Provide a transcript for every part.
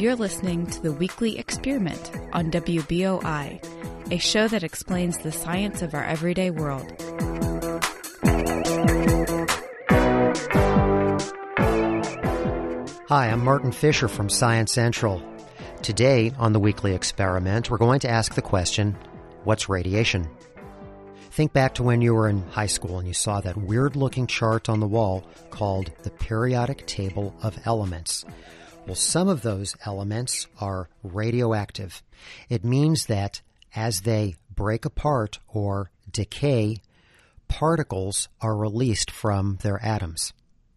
You're listening to the Weekly Experiment on WBOI, a show that explains the science of our everyday world. Hi, I'm Martin Fisher from Science Central. Today on the Weekly Experiment, we're going to ask the question, what's radiation? Think back to when you were in high school and you saw that weird-looking chart on the wall called the periodic table of elements. Well, some of those elements are radioactive. It means that as they break apart or decay, particles are released from their atoms.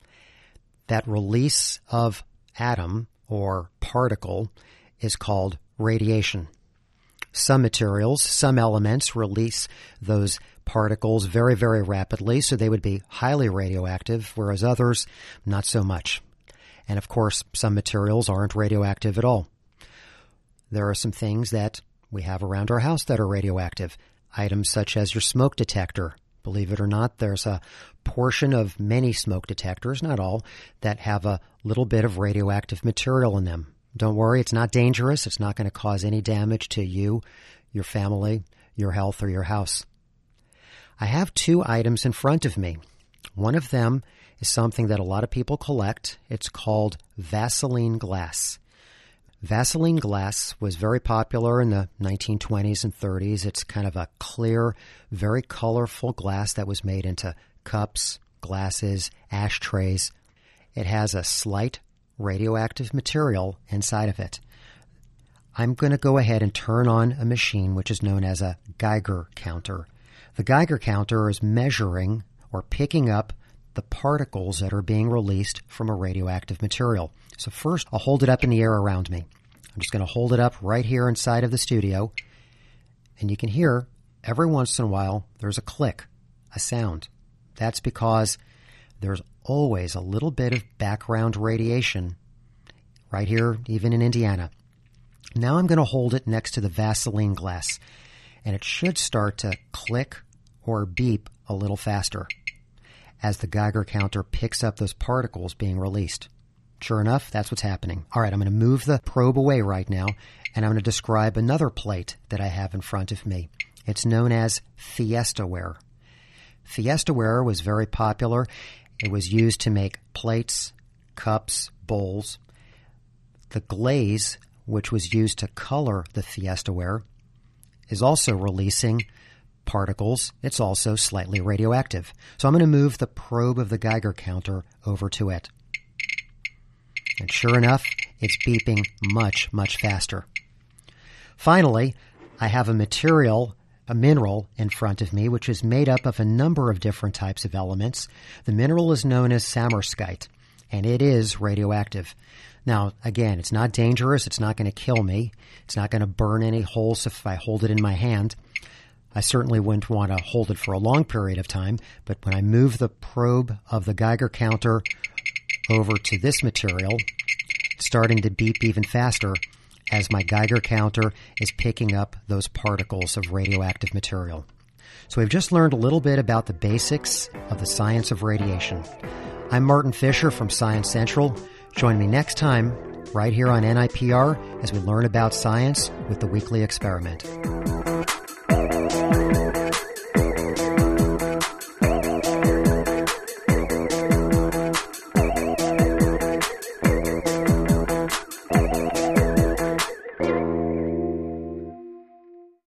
That release of atom or particle is called radiation. Some materials, some elements release those particles very, very rapidly, so they would be highly radioactive, whereas others, not so much. And of course, some materials aren't radioactive at all. There are some things that we have around our house that are radioactive. Items such as your smoke detector. Believe it or not, there's a portion of many smoke detectors, not all, that have a little bit of radioactive material in them. Don't worry, it's not dangerous. It's not going to cause any damage to you, your family, your health, or your house. I have two items in front of me. One of them is something that a lot of people collect. It's called Vaseline glass. Vaseline glass was very popular in the 1920s and 30s. It's kind of a clear, very colorful glass that was made into cups, glasses, ashtrays. It has a slight radioactive material inside of it. I'm going to go ahead and turn on a machine which is known as a Geiger counter. The Geiger counter is measuring or picking up the particles that are being released from a radioactive material. So first, I'll hold it up in the air around me. I'm just going to hold it up right here inside of the studio. And you can hear, every once in a while, there's a click, a sound. That's because there's always a little bit of background radiation right here, even in Indiana. Now I'm going to hold it next to the Vaseline glass, and it should start to click or beep a little faster as the Geiger counter picks up those particles being released. Sure enough, that's what's happening. All right, I'm going to move the probe away right now, and I'm going to describe another plate that I have in front of me. It's known as Fiestaware. Fiestaware was very popular. It was used to make plates, cups, bowls. The glaze, which was used to color the Fiestaware, is also releasing particles. It's also slightly radioactive. So I'm going to move the probe of the Geiger counter over to it. And sure enough, it's beeping much, much faster. Finally, I have a mineral in front of me, which is made up of a number of different types of elements. The mineral is known as samarskite, and it is radioactive. Now, again, it's not dangerous. It's not going to kill me. It's not going to burn any holes if I hold it in my hand. I certainly wouldn't want to hold it for a long period of time, but when I move the probe of the Geiger counter over to this material, it's starting to beep even faster as my Geiger counter is picking up those particles of radioactive material. So we've just learned a little bit about the basics of the science of radiation. I'm Martin Fisher from Science Central. Join me next time right here on NIPR as we learn about science with the Weekly Experiment.